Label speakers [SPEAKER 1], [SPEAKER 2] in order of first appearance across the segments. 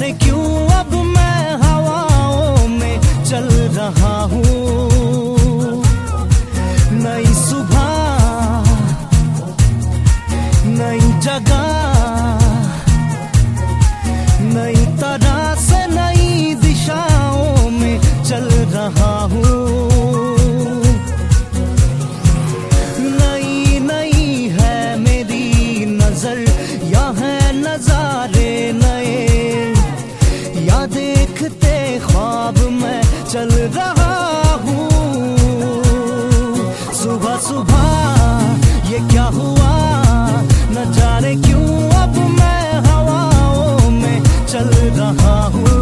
[SPEAKER 1] जाने क्यों अब मैं हवाओं में चल रहा हूँ। नई सुबह, नई जगह, नई तरह से नई दिशाओं में चल रहा हूँ। नई नई है मेरी नजर, या है नजारे नए, या देखते ख्वाब मैं चल रहा हूँ। सुबह सुबह ये क्या हुआ, न जाने क्यों अब मैं हवाओं में चल रहा हूँ।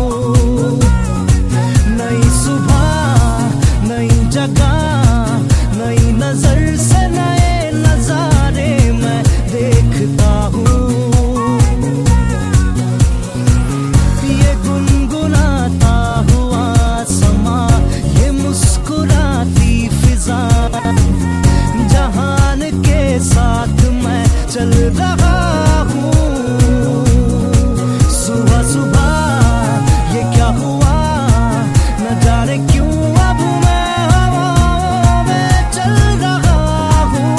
[SPEAKER 1] नई सुबह, नई जगह, नई नजर से नए नजारे मैं देखता हूँ। ये गुनगुनाता हुआ समा, ये मुस्कुराती फिजा, जहान के साथ मैं चल रहा हूँ। सुबह सुबह ये क्या हुआ, न जाने क्यों अब मैं हवाओं में चल रहा हूँ।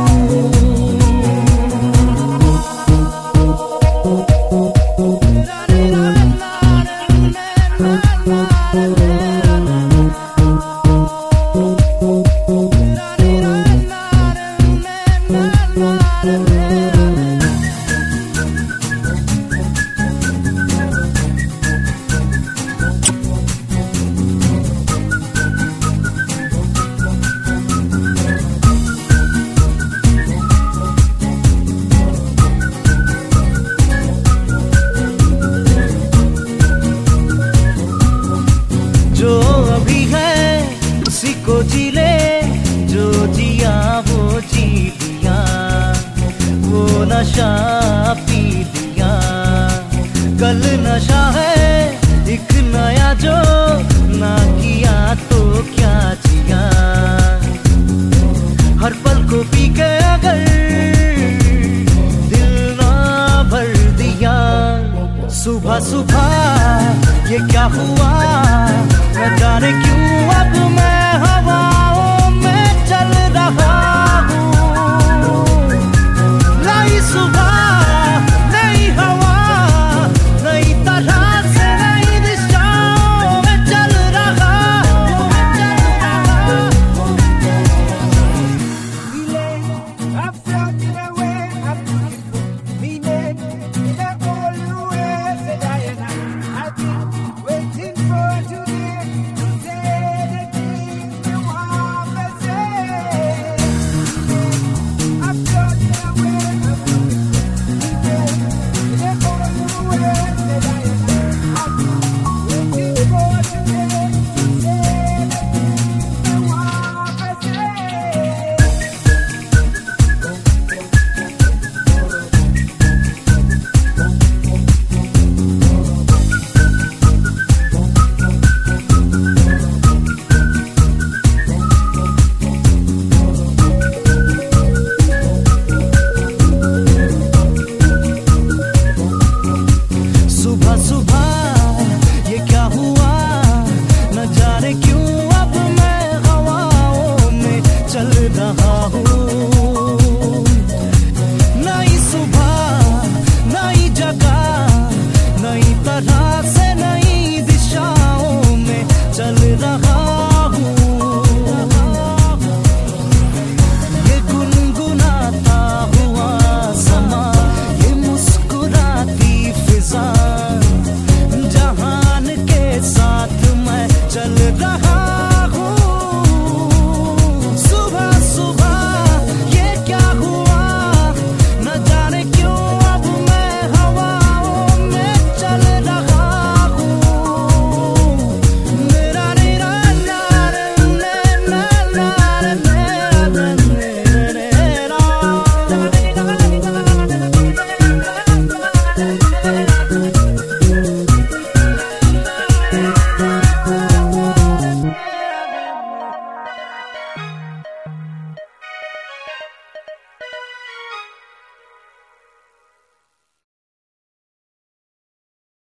[SPEAKER 1] जो अभी है उसी को जी ले, जो जिया वो जी लिया, वो नशा पी लिया। कल नशा है एक नया, जो ना किया तो क्या जिया। हर पल को पी के अगर दिल ना भर दिया। सुबह सुबह ये क्या हुआ, न जाने क्यों अब